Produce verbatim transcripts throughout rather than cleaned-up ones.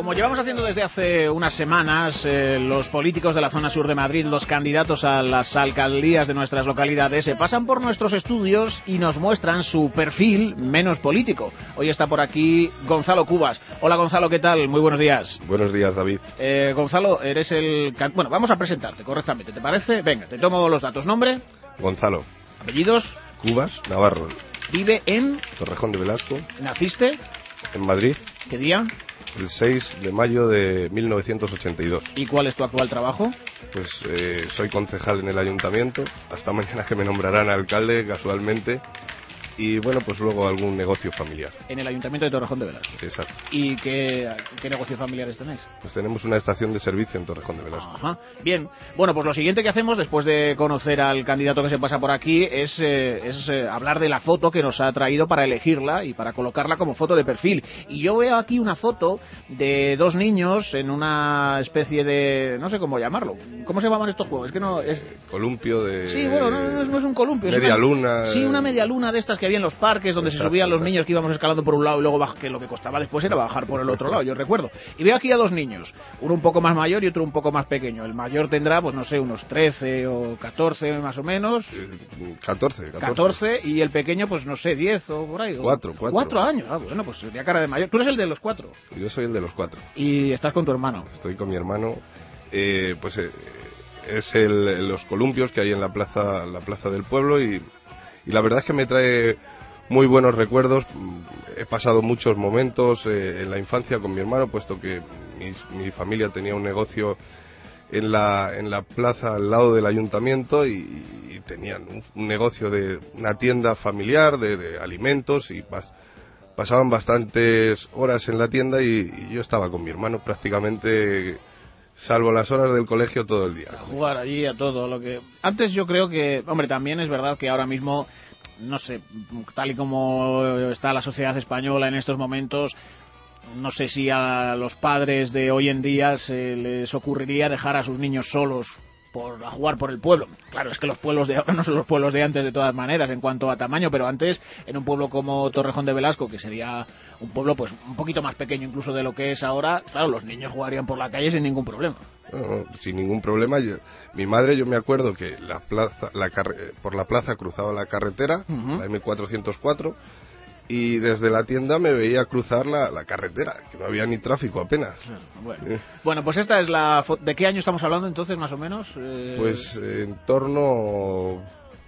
Como llevamos haciendo desde hace unas semanas, eh, los políticos de la zona sur de Madrid, los candidatos a las alcaldías de nuestras localidades, se pasan por nuestros estudios y nos muestran su perfil menos político. Hoy está por aquí Gonzalo Cubas. Hola Gonzalo, ¿qué tal? Muy buenos días. Buenos días, David. Eh, Gonzalo, eres el... Bueno, vamos a presentarte correctamente, ¿te parece? Venga, te tomo los datos. ¿Nombre? Gonzalo. ¿Apellidos? Cubas, Navarro. ¿Vive en...? Torrejón de Velasco. ¿Naciste? En Madrid. ¿Qué día? El seis de mayo de mil novecientos ochenta y dos. ¿Y cuál es tu actual trabajo? Pues eh, soy concejal en el ayuntamiento. Hasta mañana que me nombrarán alcalde, casualmente. Y bueno, pues luego algún negocio familiar. En el ayuntamiento de Torrejón de Velasco. Exacto. ¿Y qué, qué negocios familiares tenéis? Pues tenemos una estación de servicio en Torrejón de Velasco. Ajá. Bien. Bueno, pues lo siguiente que hacemos después de conocer al candidato que se pasa por aquí es, eh, es eh, hablar de la foto que nos ha traído para elegirla y para colocarla como foto de perfil. Y yo veo aquí una foto de dos niños en una especie de... no sé cómo llamarlo. ¿Cómo se llaman estos juegos? Es que no... es Columpio de... Sí, bueno, no, no, es, no es un columpio. Media es una... luna. Sí, una media luna de estas que había en los parques donde exacto, se subían los exacto. niños que íbamos escalando por un lado y luego baj... que lo que costaba después era bajar por el otro lado, yo recuerdo. Y veo aquí a dos niños, uno un poco más mayor y otro un poco más pequeño. El mayor tendrá, pues no sé, unos trece o catorce más o menos. catorce. catorce y el pequeño, pues no sé, diez o por ahí. cuatro, cuatro. cuatro años, ah, bueno, pues sería cara de mayor. Tú eres el de los cuatro. Yo soy el de los cuatro. Y estás con tu hermano. Estoy con mi hermano, eh, pues eh, es el, los columpios que hay en la plaza, la plaza del pueblo y, y la verdad es que me trae muy buenos recuerdos. He pasado muchos momentos eh, en la infancia con mi hermano, puesto que mi, mi familia tenía un negocio en la en la plaza al lado del ayuntamiento y, y tenían un, un negocio de una tienda familiar de, de alimentos y pas, pasaban bastantes horas en la tienda y, y yo estaba con mi hermano prácticamente, salvo las horas del colegio, todo el día. A jugar allí a todo lo que... Antes yo creo que, hombre, también es verdad que ahora mismo, no sé, tal y como está la sociedad española en estos momentos, no sé si a los padres de hoy en día se les ocurriría dejar a sus niños solos por a jugar por el pueblo. Claro, es que los pueblos de ahora no son los pueblos de antes de todas maneras en cuanto a tamaño, pero antes en un pueblo como Torrejón de Velasco, que sería un pueblo pues un poquito más pequeño incluso de lo que es ahora, claro, los niños jugarían por la calle sin ningún problema. No, no, sin ningún problema. Yo, mi madre, yo me acuerdo que la plaza, la carre, por la plaza cruzaba la carretera, uh-huh. la eme cuatrocientos cuatro, y desde la tienda me veía cruzar la, la carretera, que no había ni tráfico apenas. Bueno, eh. bueno pues esta es la foto. ¿De qué año estamos hablando entonces, más o menos? Eh... Pues eh, en torno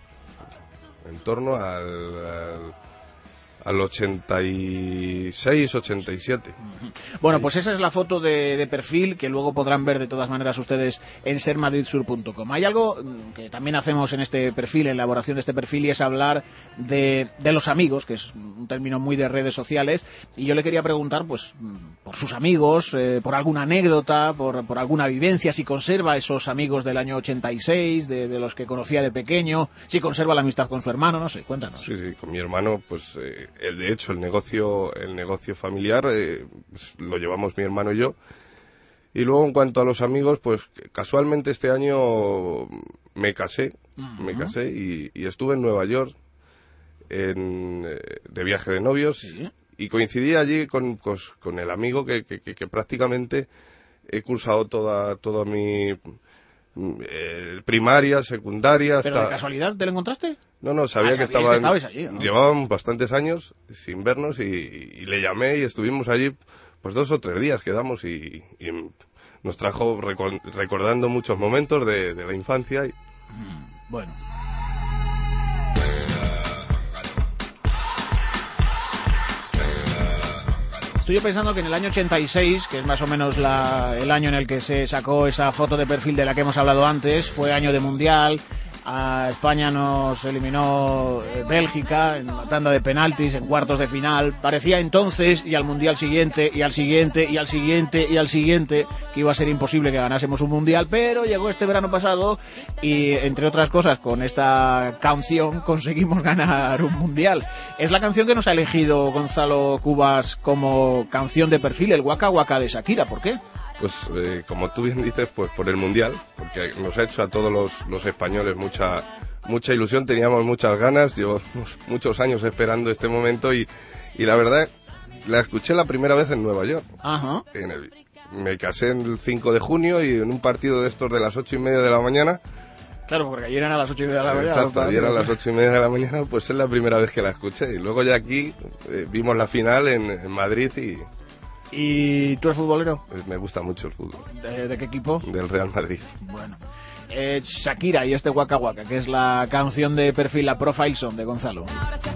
en torno al, al al ochenta y seis, ochenta y siete. Bueno, pues esa es la foto de, de perfil que luego podrán ver de todas maneras ustedes en ser madrid sur punto com. Hay algo que también hacemos en este perfil, en la elaboración de este perfil, y es hablar de, de los amigos, que es un término muy de redes sociales, y yo le quería preguntar, pues, por sus amigos, eh, por alguna anécdota, por, por alguna vivencia, si conserva esos amigos del año ochenta y seis, de, de los que conocía de pequeño, si conserva la amistad con su hermano, no sé, cuéntanos. Sí, sí, con mi hermano, pues... Eh... El, de hecho, el negocio el negocio familiar eh, pues, lo llevamos mi hermano y yo. Y luego, en cuanto a los amigos, pues casualmente este año me casé, uh-huh. me casé y, y estuve en Nueva York en, eh, de viaje de novios. ¿Sí? Y coincidí allí con, con, con el amigo que, que, que, que prácticamente he cursado toda, toda mi... Eh, primaria, secundaria... ¿Pero hasta... de casualidad te lo encontraste? No, no, sabía ah, que estaban... que allí, ¿no? Llevaban bastantes años sin vernos y, y le llamé y estuvimos allí pues dos o tres días, quedamos y, y nos trajo reco- recordando muchos momentos de, de la infancia. Y... Mm, bueno... Estoy pensando que en el año ochenta y seis, que es más o menos la, el año en el que se sacó esa foto de perfil de la que hemos hablado antes, fue año de Mundial. A España nos eliminó Bélgica en la tanda de penaltis, en cuartos de final. Parecía entonces, y al Mundial siguiente, y al siguiente, y al siguiente, y al siguiente, que iba a ser imposible que ganásemos un Mundial, pero llegó este verano pasado y, entre otras cosas, con esta canción conseguimos ganar un Mundial. Es la canción que nos ha elegido Gonzalo Cubas como canción de perfil, el Waka Waka de Shakira. ¿Por qué? Pues eh, como tú bien dices, pues por el Mundial, porque nos ha hecho a todos los, los españoles mucha mucha ilusión, teníamos muchas ganas, llevamos muchos años esperando este momento y, y la verdad La escuché la primera vez en Nueva York. Ajá. En el, me casé el cinco de junio y en un partido de estos de las ocho y media de la mañana. Claro, porque ayer eran a las ocho y media de la mañana. Exacto, ayer eran las ocho y media de la mañana, pues es la primera vez que la escuché. Y luego ya aquí eh, vimos la final en, en Madrid y... ¿Y tú eres futbolero? Pues me gusta mucho el fútbol. ¿De, de qué equipo? Del Real Madrid. Bueno. Eh, Shakira y este Waka Waka, que es la canción de perfil, la Profile Song de Gonzalo.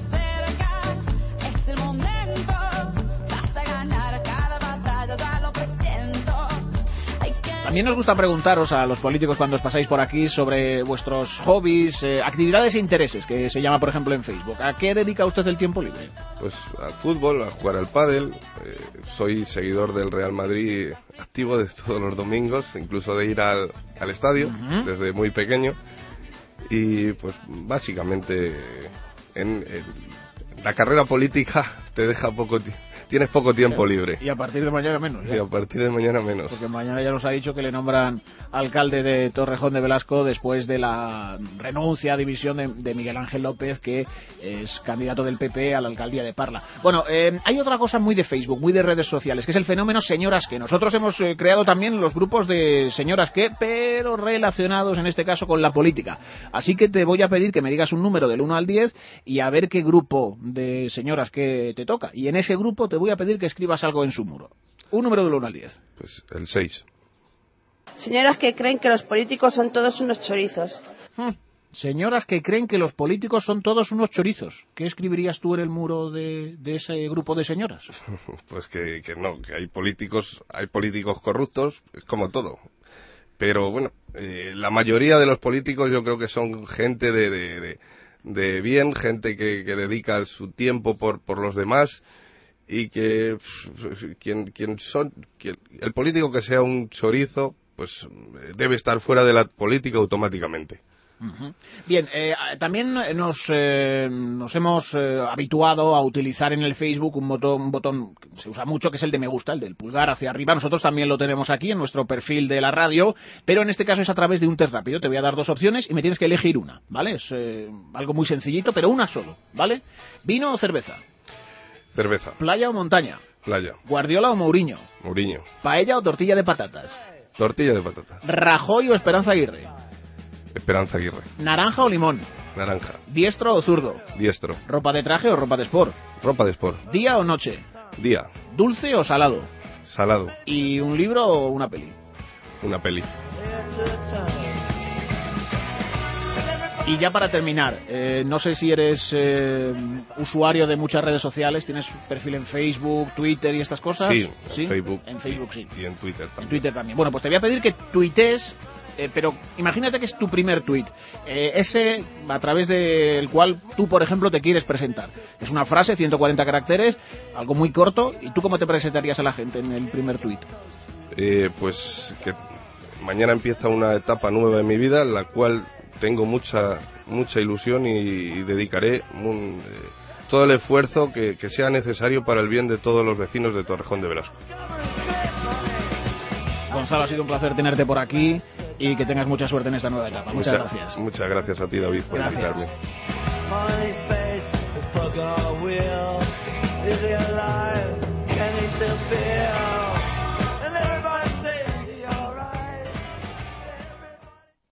También nos gusta preguntaros a los políticos cuando os pasáis por aquí sobre vuestros hobbies, eh, actividades e intereses, que se llama por ejemplo en Facebook. ¿A qué dedica usted el tiempo libre? Pues al fútbol, a jugar al pádel. Eh, soy seguidor del Real Madrid activo de todos los domingos, incluso de ir al, al estadio uh-huh. desde muy pequeño. Y pues básicamente en, en la carrera política te deja poco tiempo. Tienes poco tiempo libre. Y a partir de mañana menos. ¿Ya? Y a partir de mañana menos. Porque mañana ya nos ha dicho que le nombran alcalde de Torrejón de Velasco después de la renuncia, dimisión de, de Miguel Ángel López, que es candidato del P P a la alcaldía de Parla. Bueno, eh, hay otra cosa muy de Facebook, muy de redes sociales, que es el fenómeno señoras que. Nosotros hemos eh, creado también los grupos de señoras que, pero relacionados en este caso con la política. Así que te voy a pedir que me digas un número del uno al diez y a ver qué grupo de señoras que te toca. Y en ese grupo te voy a pedir que escribas algo en su muro. Un número del uno al diez. Pues el seis. Señoras que creen que los políticos son todos unos chorizos. Hmm. Señoras que creen que los políticos son todos unos chorizos. ¿Qué escribirías tú en el muro de, de ese grupo de señoras? Pues que, que no, que hay políticos, hay políticos corruptos, es como todo. Pero bueno, eh, la mayoría de los políticos yo creo que son gente de, de, de, de bien, gente que, que dedica su tiempo por, por los demás. Y que quien, quien son quien, el político que sea un chorizo pues debe estar fuera de la política automáticamente. Uh-huh. Bien, eh, también nos, eh, nos hemos eh, habituado a utilizar en el Facebook un botón, un botón que se usa mucho, que es el de me gusta, el del pulgar hacia arriba. Nosotros también lo tenemos aquí en nuestro perfil de la radio, pero en este caso es a través de un test rápido. Te voy a dar dos opciones y me tienes que elegir una, ¿vale? Es eh, algo muy sencillito, pero una solo, ¿vale? ¿Vino o cerveza? Cerveza. ¿Playa o montaña? Playa. ¿Guardiola o Mourinho? Mourinho. ¿Paella o tortilla de patatas? Tortilla de patatas. ¿Rajoy o Esperanza Aguirre? Esperanza Aguirre. ¿Naranja o limón? Naranja. ¿Diestro o zurdo? Diestro. ¿Ropa de traje o ropa de sport? Ropa de sport. ¿Día o noche? Día. ¿Dulce o salado? Salado. ¿Y un libro o una peli? Una peli. Y ya para terminar, eh, no sé si eres eh, usuario de muchas redes sociales, ¿tienes perfil en Facebook, Twitter y estas cosas? Sí, ¿Sí? en Facebook. En Facebook, sí. Y en Twitter también. En Twitter también. Bueno, pues te voy a pedir que tuitees, eh, pero imagínate que es tu primer tuit, eh, ese a través del cual tú, por ejemplo, te quieres presentar. Es una frase, ciento cuarenta caracteres, algo muy corto, ¿y tú cómo te presentarías a la gente en el primer tuit? Eh, pues que mañana empieza una etapa nueva en mi vida, en la cual tengo mucha mucha ilusión y, y dedicaré un, eh, todo el esfuerzo que, que sea necesario para el bien de todos los vecinos de Torrejón de Velasco. Gonzalo, ha sido un placer tenerte por aquí y que tengas mucha suerte en esta nueva etapa. Muchas, muchas gracias. Muchas gracias a ti, David, por gracias. invitarme.